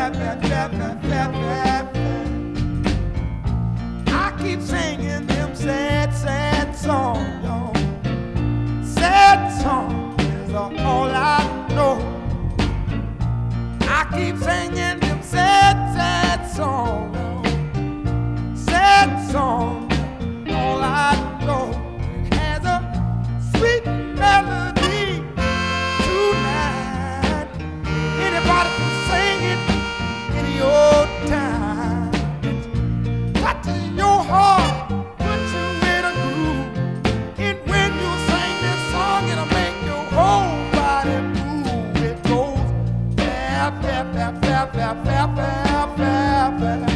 I keep singing them sad, sad songs, y'all. Sad songs is all I know. I keep singing them sad, sad songs, y'all. Sad songs, all I know. It has a sweet melody tonight. Anybody can sing it any old time. It's got to your heart, put you in a groove. And when you sing this song, it'll make your whole body move. It goes fap, fap, fap, fap, fap, fap, fap, fap, fap.